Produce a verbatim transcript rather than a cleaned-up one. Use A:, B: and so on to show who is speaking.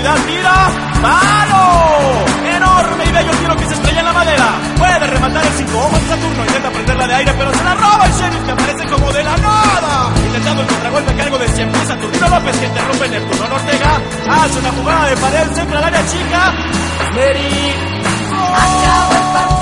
A: profundidad, tira, ¡palo! Enorme y bello tiro que se estrella en la madera. Puede rematar el cinco ojos de Saturno, intenta prenderla de aire, pero se la roba el sheriff, que aparece como de la nada. Intentando el contragolpe a cargo de cien pies, Saturnino López, que interrumpe Neptuno Ortega. Hace una jugada de pared, centra al área chica. Mary.
B: Acaba el partido.